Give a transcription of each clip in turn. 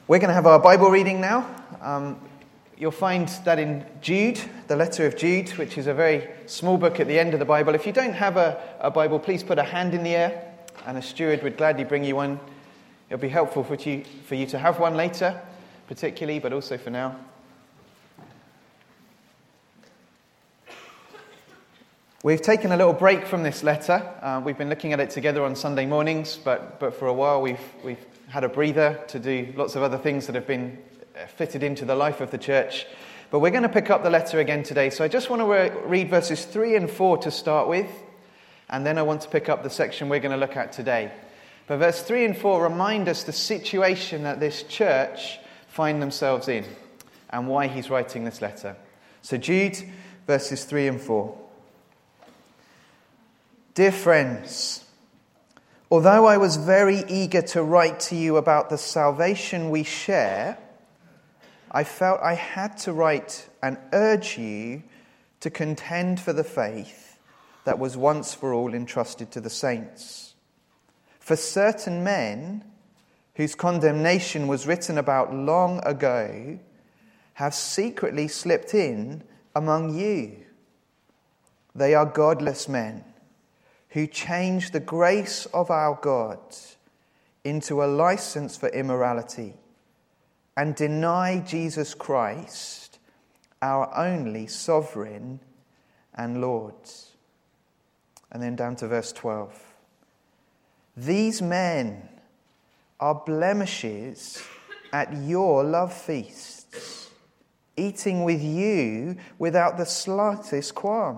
We're going to have our Bible reading now. You'll find that in Jude, the letter of Jude, which is a very small book at the end of the Bible. If you don't have a Bible, please put a hand in the air, and a steward would gladly bring you one. It'll be helpful for you to have one later, particularly, but also for now. We've taken a little break from this letter. We've been looking at it together on Sunday mornings, but for a while we've had a breather to do lots of other things that have been fitted into the life of the church. But we're going to pick up the letter again today. So I just want to read verses 3 and 4 to start with, and then I want to pick up the section we're going to look at today. But verse 3 and 4 remind us the situation that this church find themselves in and why he's writing this letter. So Jude, verses 3 and 4. Dear friends, although I was very eager to write to you about the salvation we share, I felt I had to write and urge you to contend for the faith that was once for all entrusted to the saints. For certain men, whose condemnation was written about long ago, have secretly slipped in among you. They are godless men, who change the grace of our God into a license for immorality and deny Jesus Christ, our only sovereign and Lord. And then down to verse 12. These men are blemishes at your love feasts, eating with you without the slightest qualm.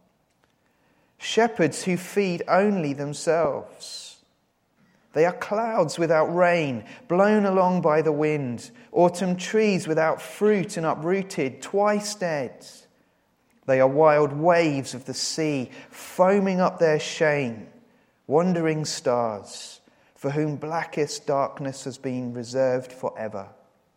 Shepherds who feed only themselves. They are clouds without rain, blown along by the wind, autumn trees without fruit and uprooted, twice dead. They are wild waves of the sea, foaming up their shame, wandering stars, for whom blackest darkness has been reserved forever.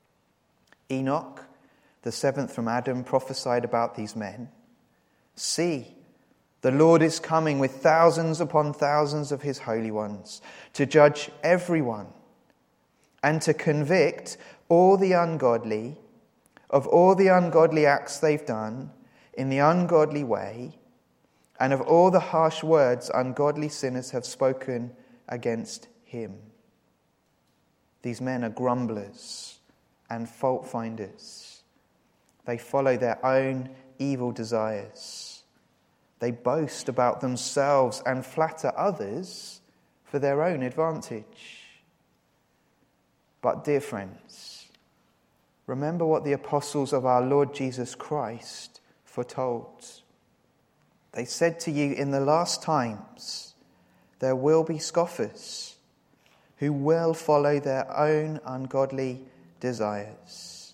Enoch, the seventh from Adam, prophesied about these men. See, the Lord is coming with thousands upon thousands of his holy ones to judge everyone and to convict all the ungodly of all the ungodly acts they've done in the ungodly way and of all the harsh words ungodly sinners have spoken against him. These men are grumblers and fault finders. They follow their own evil desires. They boast about themselves and flatter others for their own advantage. But dear friends, remember what the apostles of our Lord Jesus Christ foretold. They said to you, in the last times there will be scoffers who will follow their own ungodly desires.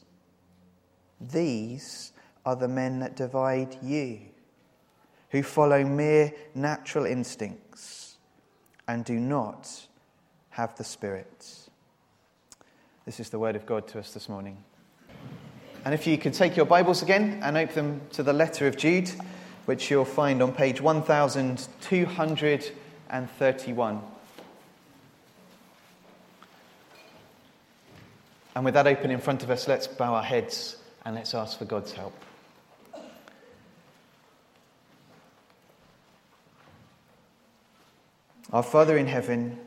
These are the men that divide you, who follow mere natural instincts and do not have the Spirit. This is the word of God to us this morning. And if you could take your Bibles again and open them to the letter of Jude, which you'll find on page 1231. And with that open in front of us, let's bow our heads and let's ask for God's help. Our Father in heaven,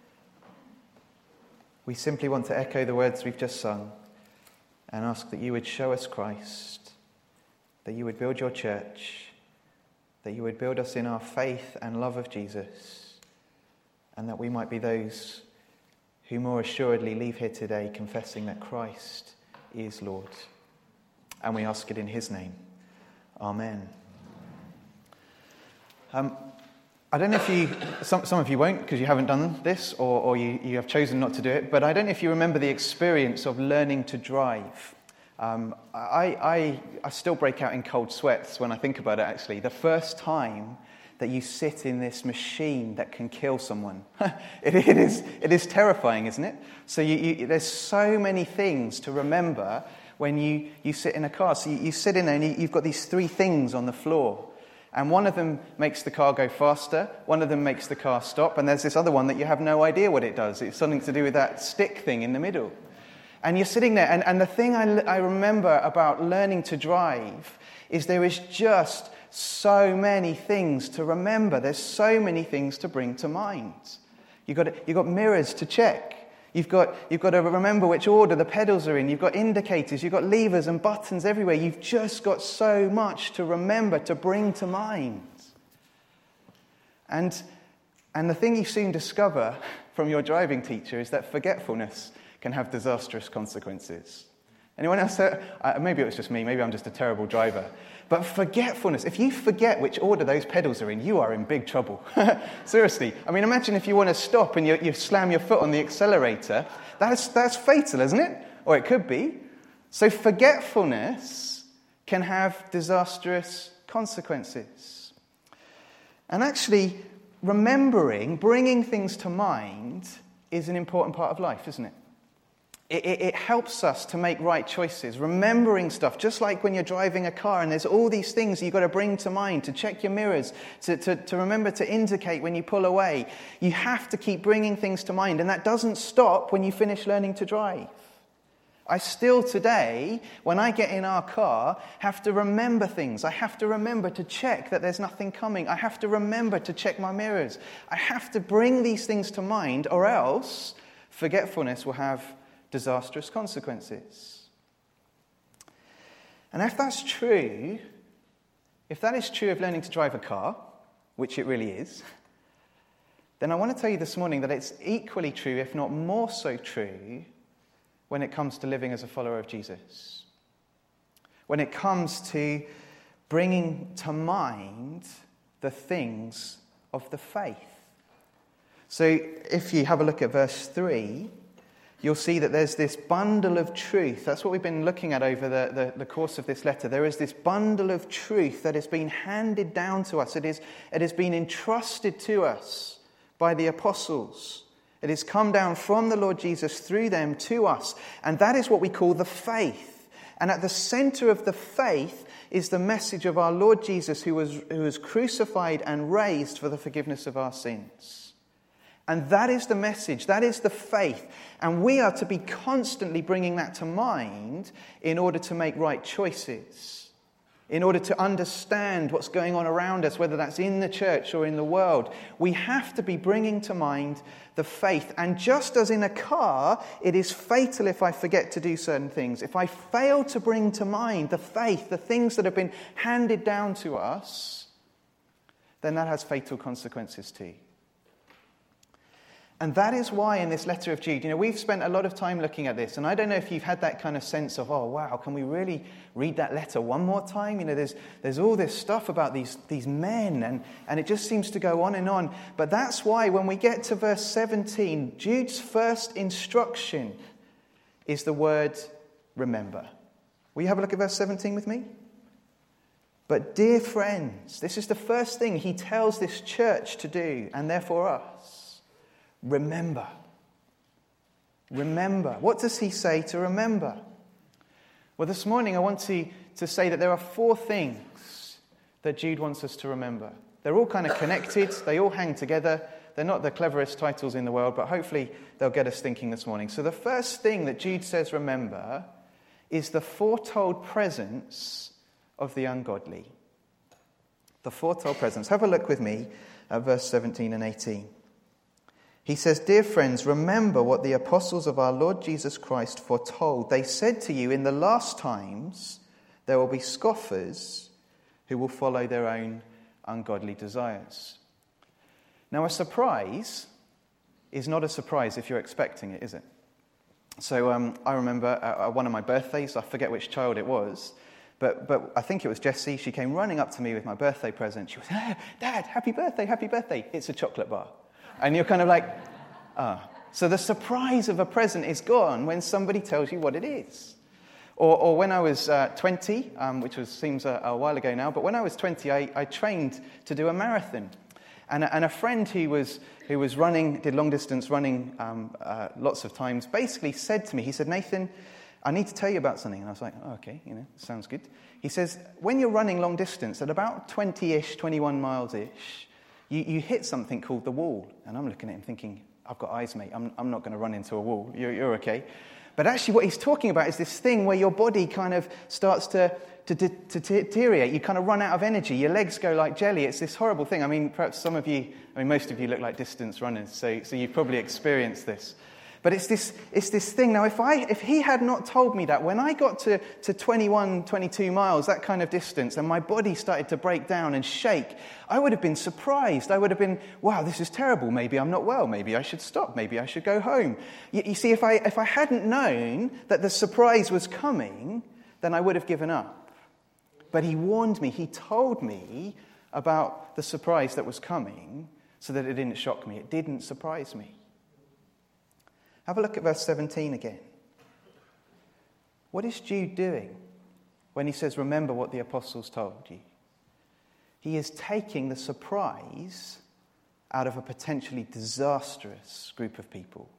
we simply want to echo the words we've just sung and ask that you would show us Christ, that you would build your church, that you would build us in our faith and love of Jesus, and that we might be those who more assuredly leave here today confessing that Christ is Lord. And we ask it in his name. Amen. I don't know if you, some of you won't because you haven't done this or you have chosen not to do it, but I don't know if you remember the experience of learning to drive. I still break out in cold sweats when I think about it, actually. The first time that you sit in this machine that can kill someone. It is terrifying, isn't it? So there's so many things to remember when you sit in a car. So you sit in there and you've got these three things on the floor. And one of them makes the car go faster, one of them makes the car stop, and there's this other one that you have no idea what it does. It's something to do with that stick thing in the middle. And you're sitting there, and the thing I remember about learning to drive is there is just so many things to remember. There's so many things to bring to mind. You've got mirrors to check. You've got to remember which order the pedals are in. You've got indicators. You've got levers and buttons everywhere. You've just got so much to remember, to bring to mind. And the thing you soon discover from your driving teacher is that forgetfulness can have disastrous consequences. Anyone else? Maybe it was just me. Maybe I'm just a terrible driver. But forgetfulness, if you forget which order those pedals are in, you are in big trouble. Seriously. I mean, imagine if you want to stop and you slam your foot on the accelerator. That's fatal, isn't it? Or it could be. So forgetfulness can have disastrous consequences. And actually, remembering, bringing things to mind is an important part of life, isn't it? It helps us to make right choices. Remembering stuff, just like when you're driving a car and there's all these things you've got to bring to mind, to check your mirrors, to remember to indicate when you pull away. You have to keep bringing things to mind, and that doesn't stop when you finish learning to drive. I still today, when I get in our car, have to remember things. I have to remember to check that there's nothing coming. I have to remember to check my mirrors. I have to bring these things to mind, or else forgetfulness will have disastrous consequences. And if that's true, if that is true of learning to drive a car, which it really is, then I want to tell you this morning that it's equally true, if not more so true, when it comes to living as a follower of Jesus. When it comes to bringing to mind the things of the faith. So if you have a look at verse 3, you'll see that there's this bundle of truth. That's what we've been looking at over the course of this letter. There is this bundle of truth that has been handed down to us. It has been entrusted to us by the apostles. It has come down from the Lord Jesus through them to us. And that is what we call the faith. And at the center of the faith is the message of our Lord Jesus, who was crucified and raised for the forgiveness of our sins. And that is the message, that is the faith. And we are to be constantly bringing that to mind in order to make right choices, in order to understand what's going on around us, whether that's in the church or in the world. We have to be bringing to mind the faith. And just as in a car, it is fatal if I forget to do certain things. If I fail to bring to mind the faith, the things that have been handed down to us, then that has fatal consequences too. And that is why in this letter of Jude, we've spent a lot of time looking at this. And I don't know if you've had that kind of sense of, oh, wow, can we really read that letter one more time? There's all this stuff about these men, and it just seems to go on and on. But that's why when we get to verse 17, Jude's first instruction is the word remember. Will you have a look at verse 17 with me? But dear friends, this is the first thing he tells this church to do, and therefore us. Remember. Remember. What does he say to remember? Well, this morning I want to say that there are 4 things that Jude wants us to remember. They're all kind of connected. They all hang together. They're not the cleverest titles in the world, but hopefully they'll get us thinking this morning. So the first thing that Jude says remember is the foretold presence of the ungodly. The foretold presence. Have a look with me at verse 17 and 18. He says, dear friends, remember what the apostles of our Lord Jesus Christ foretold. They said to you, in the last times there will be scoffers who will follow their own ungodly desires. Now, a surprise is not a surprise if you're expecting it, is it? So I remember one of my birthdays, I forget which child it was, but I think it was Jessie. She came running up to me with my birthday present. She was, Dad, happy birthday, happy birthday. It's a chocolate bar. And you're kind of like, So the surprise of a present is gone when somebody tells you what it is. Or when I was 20, which seems a while ago now, but when I was 20, I trained to do a marathon. And a friend who was running, did long distance running lots of times, basically said to me, he said, Nathan, I need to tell you about something. And I was like, oh, okay, sounds good. He says, when you're running long distance, at about 20-ish, 21 miles-ish, you hit something called the wall. And I'm looking at him thinking, I've got eyes, mate. I'm not going to run into a wall. You're okay. But actually what he's talking about is this thing where your body kind of starts to deteriorate. You kind of run out of energy. Your legs go like jelly. It's this horrible thing. I mean, perhaps most of you look like distance runners, so you've probably experienced this. But it's this thing. Now, if he had not told me that, when I got to 21, 22 miles, that kind of distance, and my body started to break down and shake, I would have been surprised. I would have been, wow, this is terrible. Maybe I'm not well. Maybe I should stop. Maybe I should go home. You see, if I hadn't known that the surprise was coming, then I would have given up. But he warned me. He told me about the surprise that was coming so that it didn't shock me. It didn't surprise me. Have a look at verse 17 again. What is Jude doing when he says, remember what the apostles told you? He is taking the surprise out of a potentially disastrous group of people.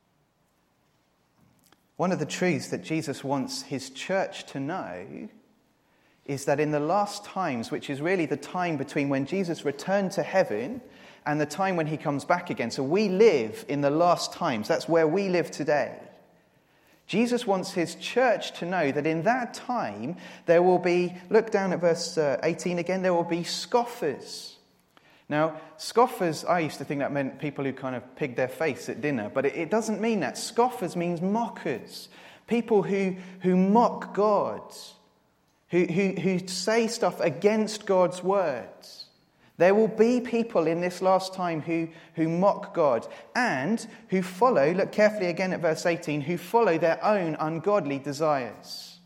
One of the truths that Jesus wants his church to know is that in the last times, which is really the time between when Jesus returned to heaven and the time when he comes back again. So we live in the last times. That's where we live today. Jesus wants his church to know that in that time there will be, look down at verse 18 again, there will be scoffers. Now, scoffers, I used to think that meant people who kind of pig their face at dinner, but it doesn't mean that. Scoffers means mockers, people who mock God, who say stuff against God's words. There will be people in this last time who mock God and who follow, look carefully again at verse 18, who follow their own ungodly desires.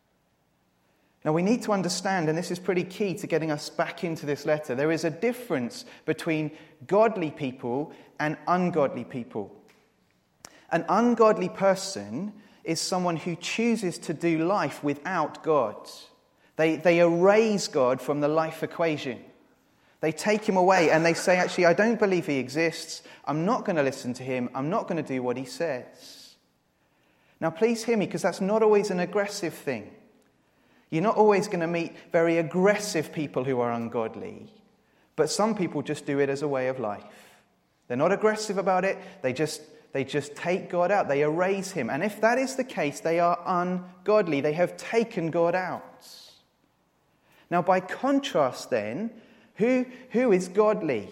Now we need to understand, and this is pretty key to getting us back into this letter, there is a difference between godly people and ungodly people. An ungodly person is someone who chooses to do life without God. They erase God from the life equation. They take him away and they say, actually, I don't believe he exists. I'm not going to listen to him. I'm not going to do what he says. Now, please hear me, because that's not always an aggressive thing. You're not always going to meet very aggressive people who are ungodly. But some people just do it as a way of life. They're not aggressive about it. They just take God out. They erase him. And if that is the case, they are ungodly. They have taken God out. Now, by contrast then, who is godly?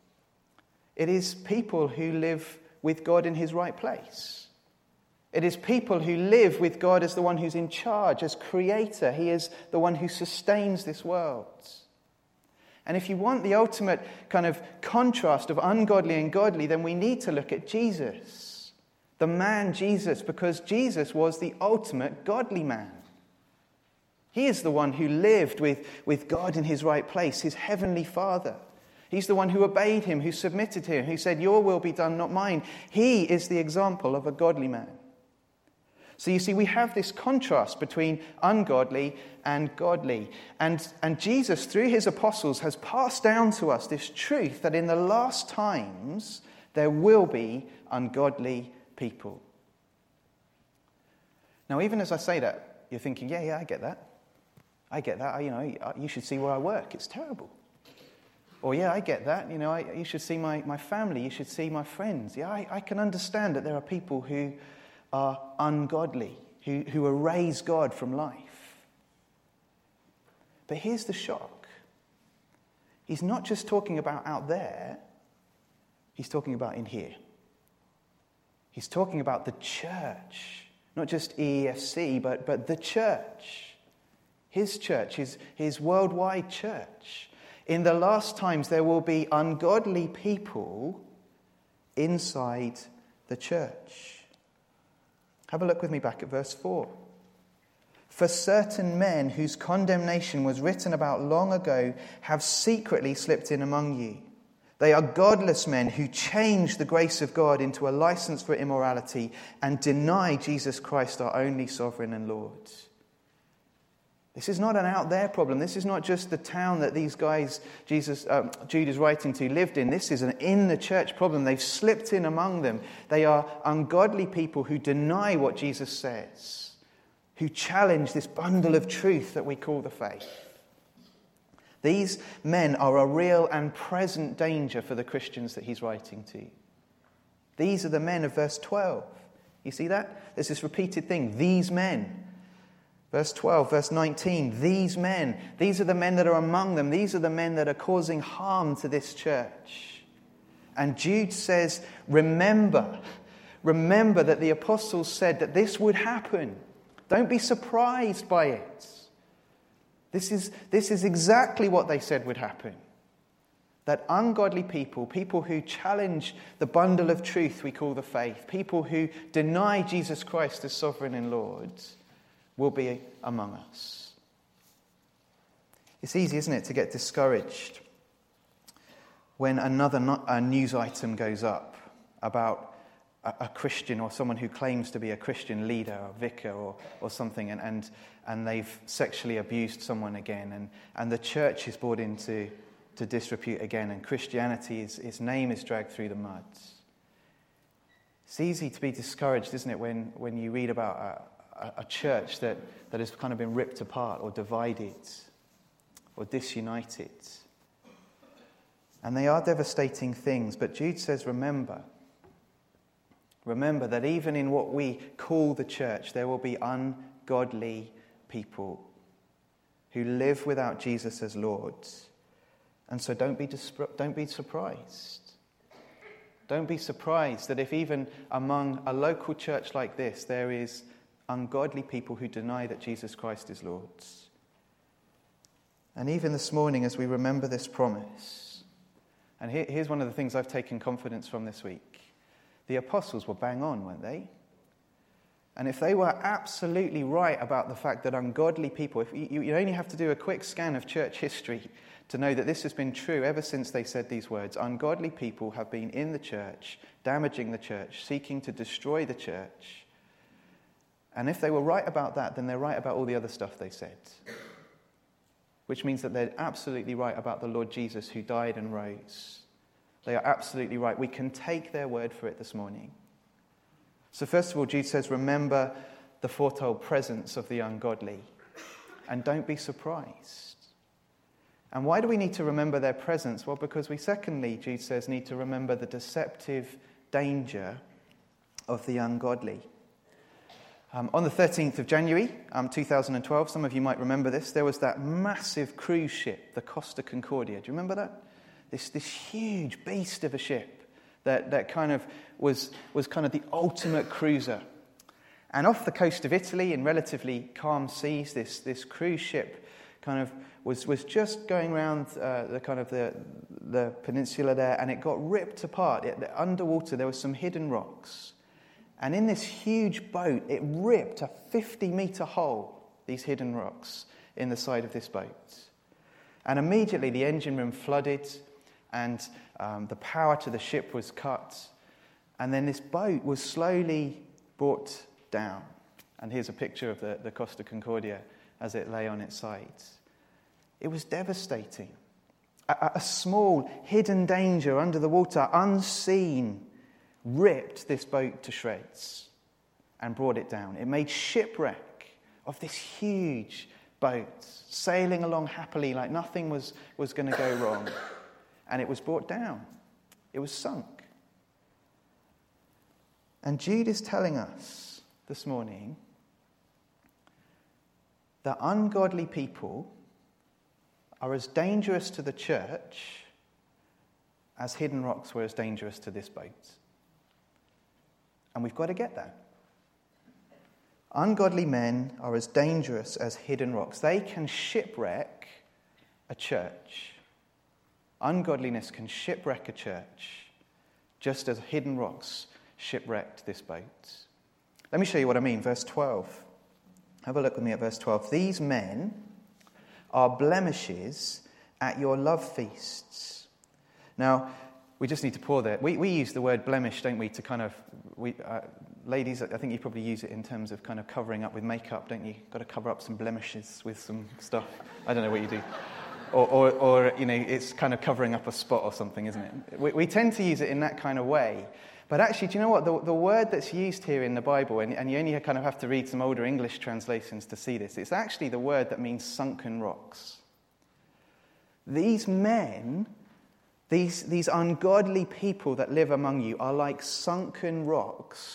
It is people who live with God in his right place. It is people who live with God as the one who's in charge, as creator. He is the one who sustains this world. And if you want the ultimate kind of contrast of ungodly and godly, then we need to look at Jesus, the man Jesus, because Jesus was the ultimate godly man. He is the one who lived with God in his right place, his heavenly Father. He's the one who obeyed him, who submitted to him, who said, your will be done, not mine. He is the example of a godly man. So you see, we have this contrast between ungodly and godly. And Jesus, through his apostles, has passed down to us this truth that in the last times, there will be ungodly people. Now, even as I say that, you're thinking, yeah, I get that. I get that. You should see where I work. It's terrible. Or, yeah, I get that. You should see my family. You should see my friends. Yeah, I can understand that there are people who are ungodly, who erase God from life. But here's the shock. He's not just talking about out there. He's talking about in here. He's talking about the church. Not just EEFC, but the church. His church, his worldwide church. In the last times, there will be ungodly people inside the church. Have a look with me back at verse 4. For certain men whose condemnation was written about long ago have secretly slipped in among you. They are godless men who change the grace of God into a license for immorality and deny Jesus Christ, our only sovereign and Lord. This is not an out there problem. This is not just the town that these guys Jude is writing to lived in. This is an in the church problem. They've slipped in among them. They are ungodly people who deny what Jesus says, who challenge this bundle of truth that we call the faith. These men are a real and present danger for the Christians that he's writing to. These are the men of verse 12. You see that? There's this repeated thing, these men. Verse 12, verse 19, these men. These are the men that are among them. These are the men that are causing harm to this church. And Jude says, remember that the apostles said that this would happen. Don't be surprised by it. This is exactly what they said would happen. That ungodly people who challenge the bundle of truth we call the faith, people who deny Jesus Christ as sovereign and Lord, will be among us. It's easy, isn't it, to get discouraged when another news item goes up about a Christian or someone who claims to be a Christian leader or vicar or something, and they've sexually abused someone again, and the church is brought into disrepute again, and Christianity, its name is dragged through the mud. It's easy to be discouraged, isn't it, when you read about a church that has kind of been ripped apart or divided or disunited. And they are devastating things, but Jude says, remember that even in what we call the church, there will be ungodly people who live without Jesus as Lord. And so don't be surprised. Don't be surprised that if even among a local church like this, there is ungodly people who deny that Jesus Christ is Lord. And even this morning, as we remember this promise, and here's one of the things I've taken confidence from this week. The apostles were bang on, weren't they? And if they were absolutely right about the fact that ungodly people, if you only have to do a quick scan of church history to know that this has been true ever since they said these words, ungodly people have been in the church, damaging the church, seeking to destroy the church. And if they were right about that, then they're right about all the other stuff they said. Which means that they're absolutely right about the Lord Jesus who died and rose. They are absolutely right. We can take their word for it this morning. So first of all, Jude says, remember the foretold presence of the ungodly. And don't be surprised. And why do we need to remember their presence? Well, because we secondly, Jude says, need to remember the deceptive danger of the ungodly. On the 13th of January 2012, some of you might remember this, there was that massive cruise ship, the Costa Concordia. Do you remember that? This huge beast of a ship that kind of was kind of the ultimate cruiser. And off the coast of Italy, in relatively calm seas, this cruise ship kind of was just going around the peninsula there, and it got ripped apart. Underwater, there were some hidden rocks. And in this huge boat, it ripped a 50-meter hole, these hidden rocks, in the side of this boat. And immediately the engine room flooded, and the power to the ship was cut. And then this boat was slowly brought down. And here's a picture of the Costa Concordia as it lay on its side. It was devastating. A small, hidden danger under the water, unseen, ripped this boat to shreds and brought it down. It made shipwreck of this huge boat, sailing along happily like nothing was going to go wrong. And it was brought down. It was sunk. And Jude is telling us this morning that ungodly people are as dangerous to the church as hidden rocks were as dangerous to this boat. And we've got to get that. Ungodly men are as dangerous as hidden rocks. They can shipwreck a church. Ungodliness can shipwreck a church, just as hidden rocks shipwrecked this boat. Let me show you what I mean. Verse 12. Have a look with me at verse 12. These men are blemishes at your love feasts. Now, we just need to pause there. We use the word blemish, don't we, to kind of... ladies, I think you probably use it in terms of kind of covering up with makeup, don't you? Got to cover up some blemishes with some stuff. I don't know what you do. Or you know, it's kind of covering up a spot or something, isn't it? We tend to use it in that kind of way. But actually, do you know what? The word that's used here in the Bible, and you only kind of have to read some older English translations to see this, it's actually the word that means sunken rocks. These men, these ungodly people that live among you are like sunken rocks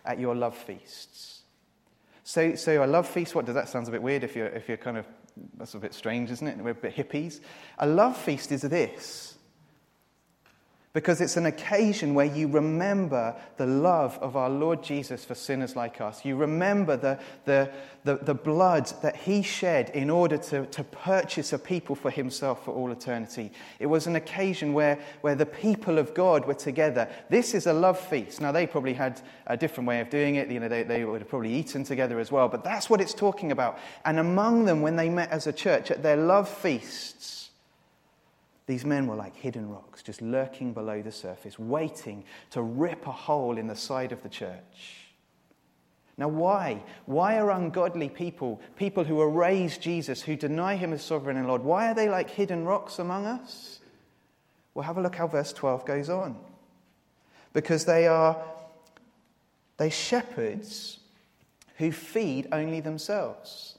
at your love feasts. So a love feast, what does that sound a bit weird if you're kind of, that's a bit strange, isn't it? We're a bit hippies. A love feast is this. Because it's an occasion where you remember the love of our Lord Jesus for sinners like us. You remember the blood that he shed in order to purchase a people for himself for all eternity. It was an occasion where the people of God were together. This is a love feast. Now, they probably had a different way of doing it. You know, they would have probably eaten together as well. But that's what it's talking about. And among them, when they met as a church at their love feasts, these men were like hidden rocks, just lurking below the surface, waiting to rip a hole in the side of the church. Now, why? Why are ungodly people who erase Jesus, who deny him as sovereign and Lord, why are they like hidden rocks among us? Well, have a look how verse 12 goes on. Because they shepherds who feed only themselves.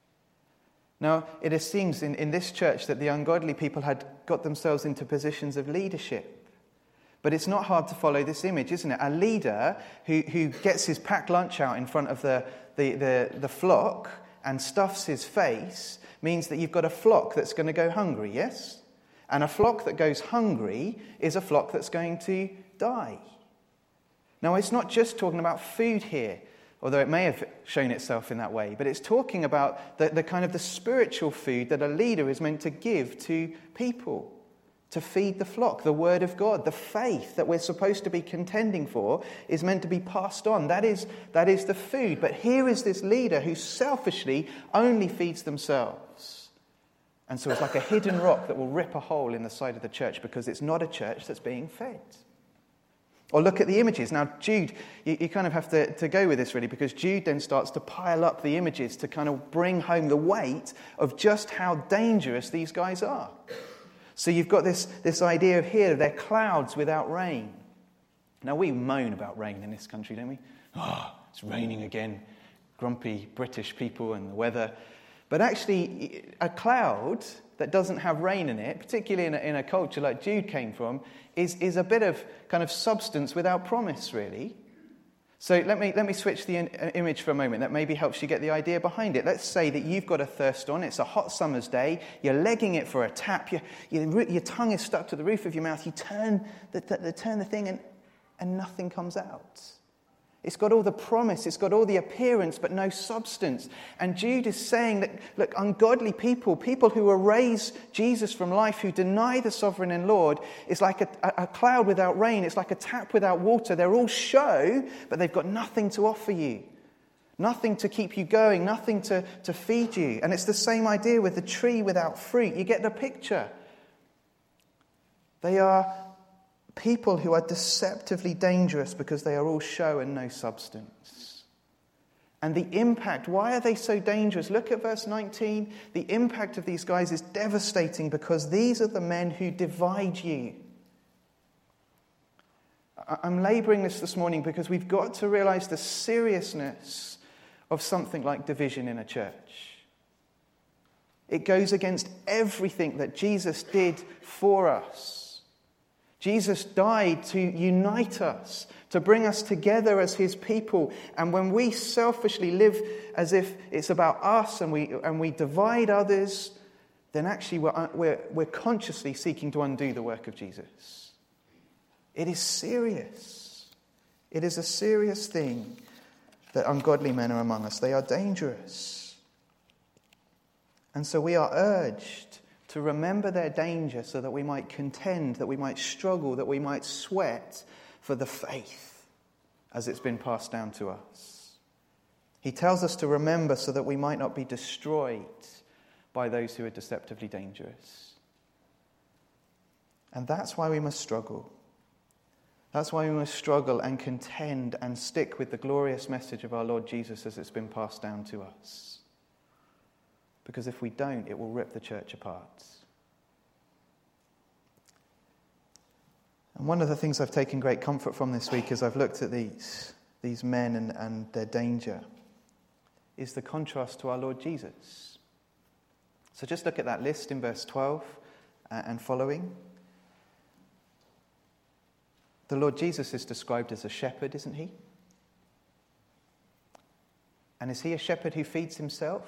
Now, it seems in this church that the ungodly people had got themselves into positions of leadership. But it's not hard to follow this image, isn't it? A leader who gets his packed lunch out in front of the flock and stuffs his face means that you've got a flock that's going to go hungry, yes? And a flock that goes hungry is a flock that's going to die. Now, it's not just talking about food here, although it may have shown itself in that way, but it's talking about the kind of the spiritual food that a leader is meant to give to people, to feed the flock. The word of God, the faith that we're supposed to be contending for is meant to be passed on. That is the food. But here is this leader who selfishly only feeds themselves. And so it's like a hidden rock that will rip a hole in the side of the church because it's not a church that's being fed. Or look at the images. Now, Jude, you kind of have to go with this, really, because Jude then starts to pile up the images to kind of bring home the weight of just how dangerous these guys are. So you've got this idea of here, they're clouds without rain. Now, we moan about rain in this country, don't we? Oh, it's raining again. Grumpy British people and the weather. But actually, a cloud that doesn't have rain in it, particularly in a culture like Jude came from, is a bit of kind of substance without promise, really. So let me switch the image for a moment. That maybe helps you get the idea behind it. Let's say that you've got a thirst on. It's a hot summer's day. You're legging it for a tap. Your tongue is stuck to the roof of your mouth. You turn the thing and nothing comes out. It's got all the promise, it's got all the appearance, but no substance. And Jude is saying that, look, ungodly people who erase Jesus from life, who deny the sovereign and Lord, is like a cloud without rain. It's like a tap without water. They're all show, but they've got nothing to offer you. Nothing to keep you going, nothing to feed you. And it's the same idea with the tree without fruit. You get the picture. They are people who are deceptively dangerous because they are all show and no substance. And the impact, why are they so dangerous? Look at verse 19. The impact of these guys is devastating because these are the men who divide you. I'm labouring this morning because we've got to realise the seriousness of something like division in a church. It goes against everything that Jesus did for us. Jesus died to unite us, to bring us together as his people. And when we selfishly live as if it's about us and we divide others, then actually we're consciously seeking to undo the work of Jesus. It is serious. It is a serious thing that ungodly men are among us. They are dangerous. And so we are urged to remember their danger so that we might contend, that we might struggle, that we might sweat for the faith as it's been passed down to us. He tells us to remember so that we might not be destroyed by those who are deceptively dangerous. And that's why we must struggle. That's why we must struggle and contend and stick with the glorious message of our Lord Jesus as it's been passed down to us. Because if we don't, it will rip the church apart. And one of the things I've taken great comfort from this week as I've looked at these men and their danger is the contrast to our Lord Jesus. So just look at that list in verse 12 and following. The Lord Jesus is described as a shepherd, isn't he? And is he a shepherd who feeds himself?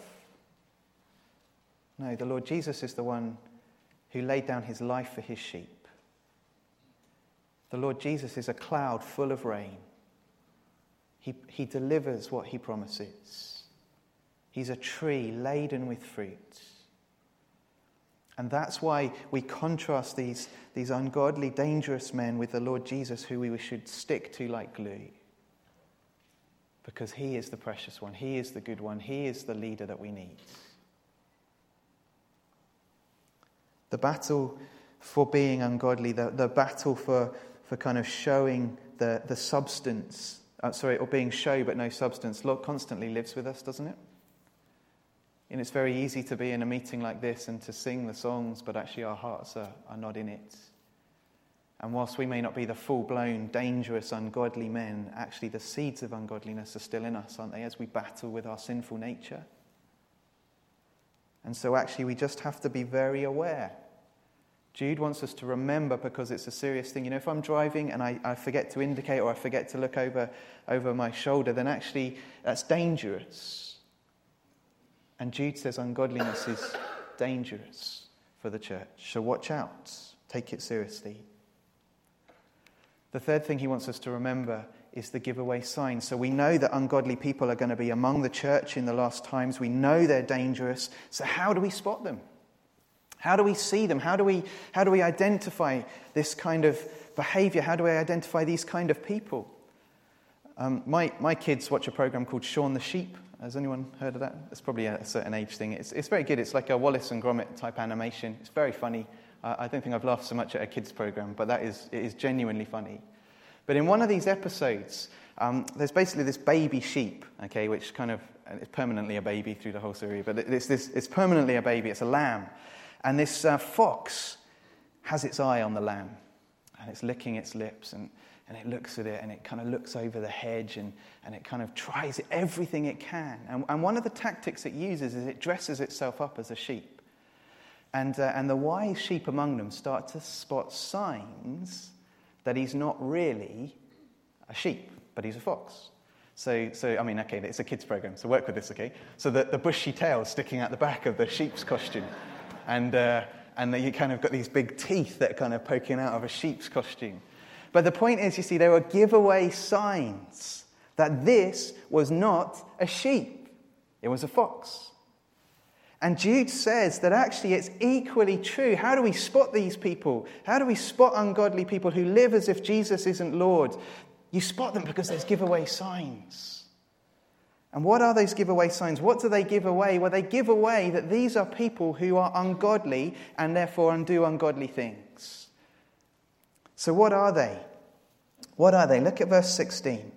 No, the Lord Jesus is the one who laid down his life for his sheep. The Lord Jesus is a cloud full of rain. He delivers what he promises. He's a tree laden with fruit. And that's why we contrast these ungodly, dangerous men with the Lord Jesus, who we should stick to like glue. Because he is the precious one. He is the good one. He is the leader that we need. The battle for being ungodly, the battle for kind of showing the substance, or being show but no substance, constantly lives with us, doesn't it? And it's very easy to be in a meeting like this and to sing the songs, but actually our hearts are not in it. And whilst we may not be the full-blown, dangerous, ungodly men, actually the seeds of ungodliness are still in us, aren't they, as we battle with our sinful nature? And so actually we just have to be very aware. Jude wants us to remember, because it's a serious thing. You know, if I'm driving and I forget to indicate or I forget to look over my shoulder, then actually that's dangerous. And Jude says ungodliness is dangerous for the church. So watch out. Take it seriously. The third thing he wants us to remember is the giveaway sign. So we know that ungodly people are going to be among the church in the last times. We know they're dangerous. So how do we spot them? How do we see them? How do we identify this kind of behavior? How do we identify these kind of people? My kids watch a program called Shaun the Sheep. Has anyone heard of that? It's probably a certain age thing. It's very good. It's like a Wallace and Gromit type animation. It's very funny. I don't think I've laughed so much at a kids program, but it is genuinely funny. But in one of these episodes, there's basically this baby sheep, okay, which kind of is permanently a baby through the whole series. But it's permanently a baby. It's a lamb, and this fox has its eye on the lamb, and it's licking its lips, and it looks at it, and it kind of looks over the hedge, and it kind of tries everything it can. And one of the tactics it uses is it dresses itself up as a sheep. And the wise sheep among them start to spot signs that he's not really a sheep, but he's a fox. So I mean, okay, it's a kids program, so work with this, okay? So the bushy tail sticking out the back of the sheep's costume, and you kind of got these big teeth that are kind of poking out of a sheep's costume. But the point is, you see, there were giveaway signs that this was not a sheep. It was a fox. And Jude says that actually it's equally true. How do we spot these people? How do we spot ungodly people who live as if Jesus isn't Lord? You spot them because there's giveaway signs. And what are those giveaway signs? What do they give away? Well, they give away that these are people who are ungodly and therefore do ungodly things. So what are they? What are they? Look at verse 16.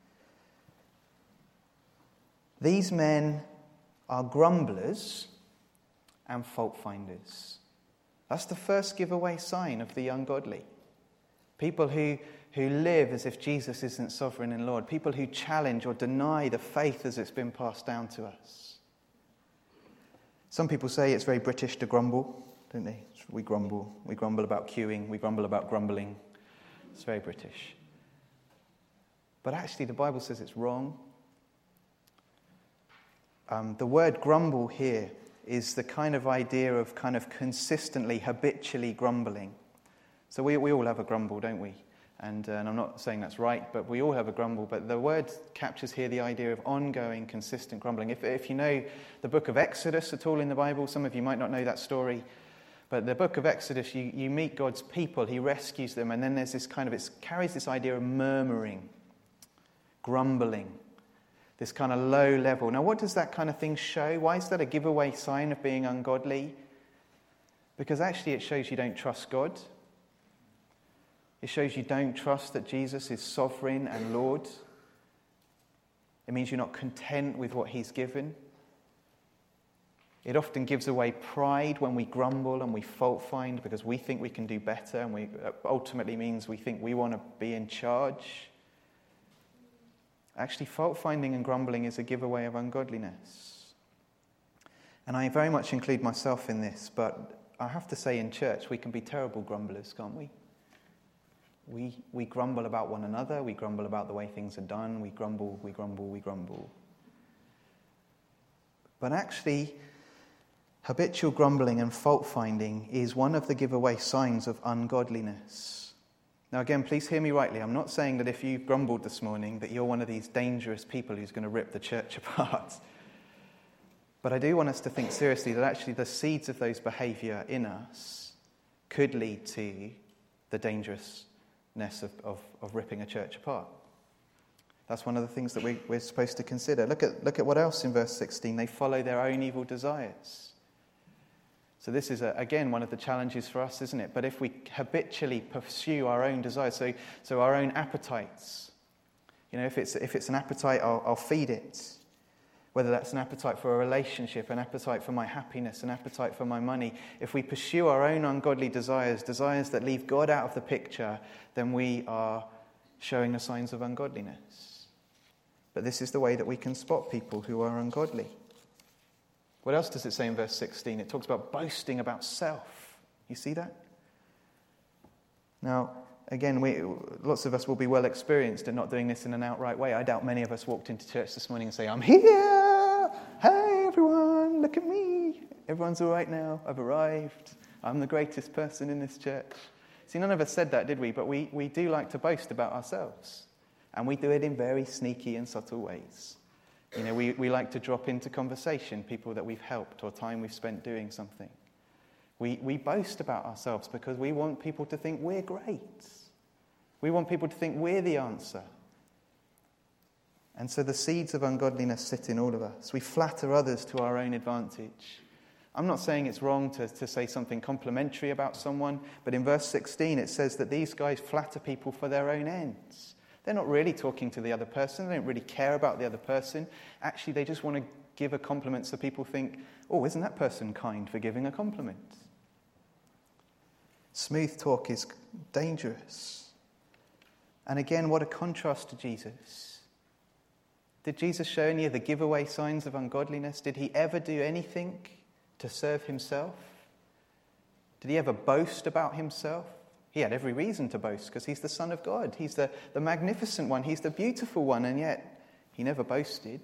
These men are grumblers and fault finders. That's the first giveaway sign of the ungodly. People who live as if Jesus isn't sovereign and Lord. People who challenge or deny the faith as it's been passed down to us. Some people say it's very British to grumble, don't they? We grumble. We grumble about queuing. We grumble about grumbling. It's very British. But actually, the Bible says it's wrong. The word grumble here is the kind of idea of kind of consistently, habitually grumbling. So we all have a grumble, don't we? And I'm not saying that's right, but we all have a grumble. But the word captures here the idea of ongoing, consistent grumbling. If you know the book of Exodus at all in the Bible, some of you might not know that story. But the book of Exodus, you meet God's people, he rescues them, and then there's this kind of, it carries this idea of murmuring, grumbling, this kind of low level. Now, what does that kind of thing show? Why is that a giveaway sign of being ungodly? Because actually it shows you don't trust God. It shows you don't trust that Jesus is sovereign and Lord. It means you're not content with what he's given. It often gives away pride when we grumble and we fault find because we think we can do better, and we ultimately means we think we want to be in charge. Actually, fault finding and grumbling is a giveaway of ungodliness. And I very much include myself in this, but I have to say in church we can be terrible grumblers, can't we? We grumble about one another, we grumble about the way things are done, we grumble. But actually, habitual grumbling and fault-finding is one of the giveaway signs of ungodliness. Now again, please hear me rightly. I'm not saying that if you've grumbled this morning that you're one of these dangerous people who's going to rip the church apart. But I do want us to think seriously that actually the seeds of those behaviour in us could lead to the dangerousness of ripping a church apart. That's one of the things that we're supposed to consider. Look at what else in verse 16. They follow their own evil desires. So this is, again, one of the challenges for us, isn't it? But if we habitually pursue our own desires, so our own appetites, if it's an appetite, I'll feed it. Whether that's an appetite for a relationship, an appetite for my happiness, an appetite for my money. If we pursue our own ungodly desires that leave God out of the picture, then we are showing the signs of ungodliness. But this is the way that we can spot people who are ungodly. What else does it say in verse 16? It talks about boasting about self. You see that? Now, again, lots of us will be well experienced in not doing this in an outright way. I doubt many of us walked into church this morning and say, I'm here! Hey, everyone, look at me! Everyone's all right now. I've arrived. I'm the greatest person in this church. See, none of us said that, did we? But we do like to boast about ourselves. And we do it in very sneaky and subtle ways. We like to drop into conversation people that we've helped or time we've spent doing something. We boast about ourselves because we want people to think we're great. We want people to think we're the answer. And so the seeds of ungodliness sit in all of us. We flatter others to our own advantage. I'm not saying it's wrong to say something complimentary about someone, but in verse 16 it says that these guys flatter people for their own ends. They're not really talking to the other person. They don't really care about the other person. Actually, they just want to give a compliment so people think, oh, isn't that person kind for giving a compliment? Smooth talk is dangerous. And again, what a contrast to Jesus. Did Jesus show any of the giveaway signs of ungodliness? Did he ever do anything to serve himself? Did he ever boast about himself? He had every reason to boast because he's the Son of God. He's the magnificent one. He's the beautiful one, and yet he never boasted.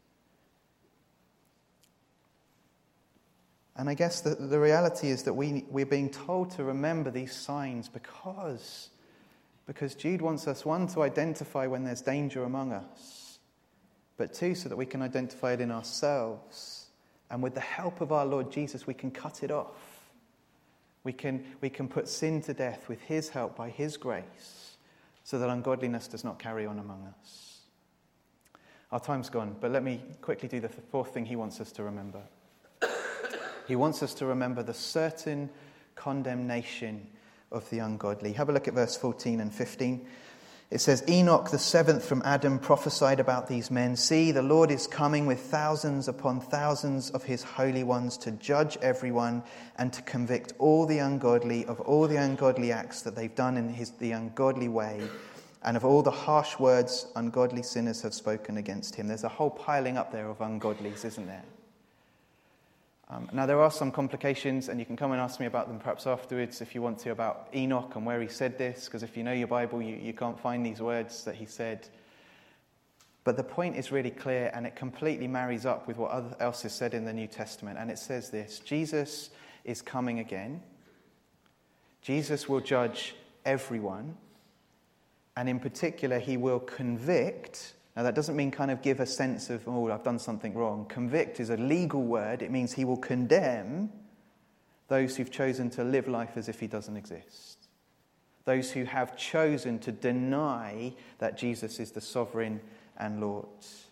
And I guess the reality is that we're being told to remember these signs because Jude wants us, one, to identify when there's danger among us, but two, so that we can identify it in ourselves. And with the help of our Lord Jesus, we can cut it off. We can put sin to death with his help, by his grace, so that ungodliness does not carry on among us. Our time's gone, but let me quickly do the fourth thing he wants us to remember. He wants us to remember the certain condemnation of the ungodly. Have a look at verse 14 and 15. It says, Enoch, the seventh from Adam, prophesied about these men. See, the Lord is coming with thousands upon thousands of his holy ones to judge everyone and to convict all the ungodly of all the ungodly acts that they've done in the ungodly way, and of all the harsh words ungodly sinners have spoken against him. There's a whole piling up there of ungodlies, isn't there? Now, there are some complications, and you can come and ask me about them perhaps afterwards if you want to, about Enoch and where he said this, because if you know your Bible, you can't find these words that he said. But the point is really clear, and it completely marries up with what else is said in the New Testament. And it says this: Jesus is coming again. Jesus will judge everyone, and in particular, he will convict. Now, that doesn't mean kind of give a sense of, oh, I've done something wrong. Convict is a legal word. It means he will condemn those who've chosen to live life as if he doesn't exist. Those who have chosen to deny that Jesus is the sovereign and Lord.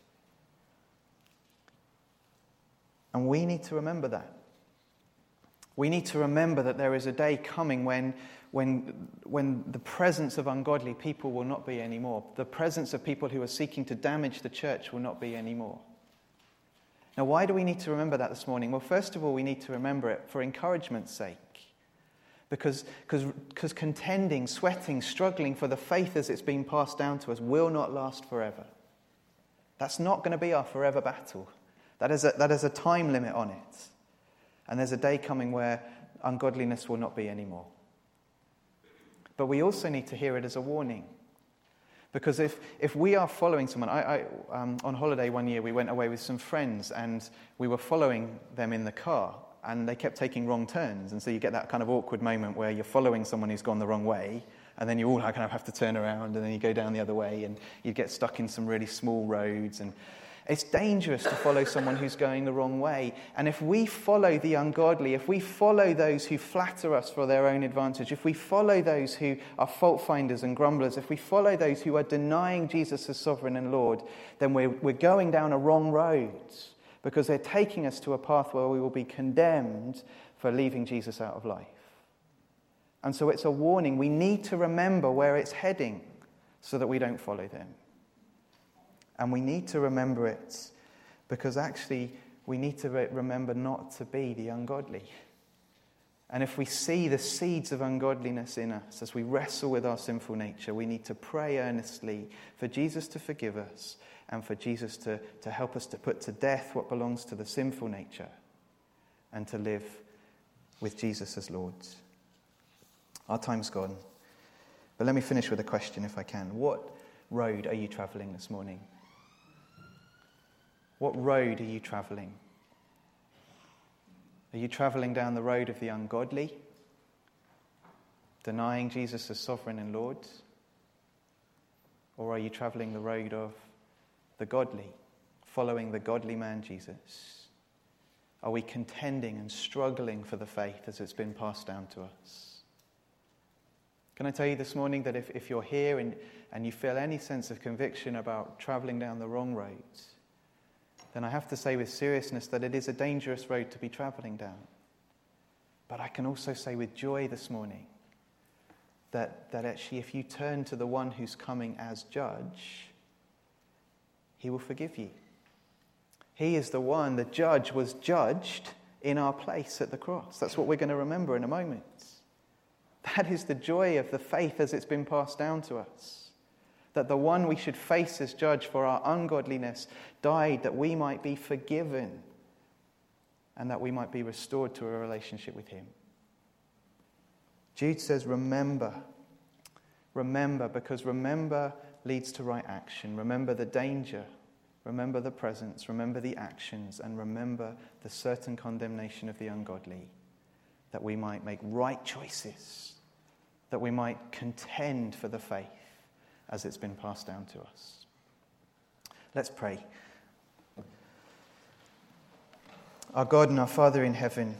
And we need to remember that. We need to remember that there is a day coming when the presence of ungodly people will not be anymore. The presence of people who are seeking to damage the church will not be anymore. Now, why do we need to remember that this morning? Well, first of all, we need to remember it for encouragement's sake. Because contending, sweating, struggling for the faith as it's been passed down to us will not last forever. That's not going to be our forever battle. That is a time limit on it. And there's a day coming where ungodliness will not be anymore. But we also need to hear it as a warning. Because if we are following someone, on holiday one year we went away with some friends and we were following them in the car and they kept taking wrong turns. And so you get that kind of awkward moment where you're following someone who's gone the wrong way and then you all kind of have to turn around and then you go down the other way and you get stuck in some really small roads. And it's dangerous to follow someone who's going the wrong way. And if we follow the ungodly, if we follow those who flatter us for their own advantage, if we follow those who are fault finders and grumblers, if we follow those who are denying Jesus as sovereign and Lord, then we're going down a wrong road, because they're taking us to a path where we will be condemned for leaving Jesus out of life. And so it's a warning. We need to remember where it's heading so that we don't follow them. And we need to remember it because actually we need to remember not to be the ungodly. And if we see the seeds of ungodliness in us as we wrestle with our sinful nature, we need to pray earnestly for Jesus to forgive us and for Jesus to help us to put to death what belongs to the sinful nature and to live with Jesus as Lord. Our time's gone. But let me finish with a question if I can. What road are you travelling this morning? What road are you travelling? Are you travelling down the road of the ungodly, denying Jesus as sovereign and Lord? Or are you travelling the road of the godly, following the godly man Jesus? Are we contending and struggling for the faith as it's been passed down to us? Can I tell you this morning that if you're here and you feel any sense of conviction about travelling down the wrong roads, then I have to say with seriousness that it is a dangerous road to be travelling down. But I can also say with joy this morning that actually if you turn to the one who's coming as judge, he will forgive you. He is the one, the judge was judged in our place at the cross. That's what we're going to remember in a moment. That is the joy of the faith as it's been passed down to us. That the one we should face as judge for our ungodliness died that we might be forgiven and that we might be restored to a relationship with him. Jude says, remember. Remember, because remember leads to right action. Remember the danger. Remember the presence. Remember the actions. And remember the certain condemnation of the ungodly. That we might make right choices. That we might contend for the faith as it's been passed down to us. Let's pray. Our God and our Father in heaven,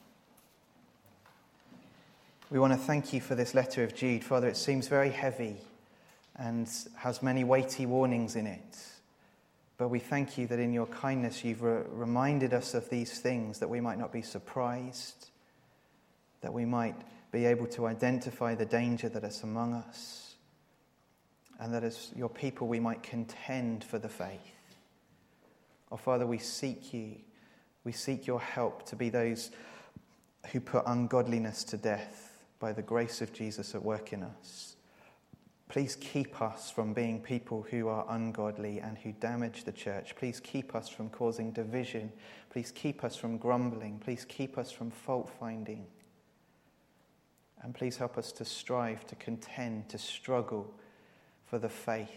we want to thank you for this letter of Jude. Father, it seems very heavy and has many weighty warnings in it. But we thank you that in your kindness you've reminded us of these things, that we might not be surprised, that we might be able to identify the danger that is among us, and that as your people we might contend for the faith. Oh, Father, we seek you. We seek your help to be those who put ungodliness to death by the grace of Jesus at work in us. Please keep us from being people who are ungodly and who damage the church. Please keep us from causing division. Please keep us from grumbling. Please keep us from fault finding. And please help us to strive, to contend, to struggle for the faith.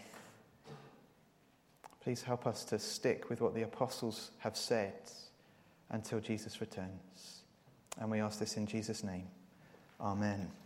Please help us to stick with what the apostles have said until Jesus returns. And we ask this in Jesus' name. Amen.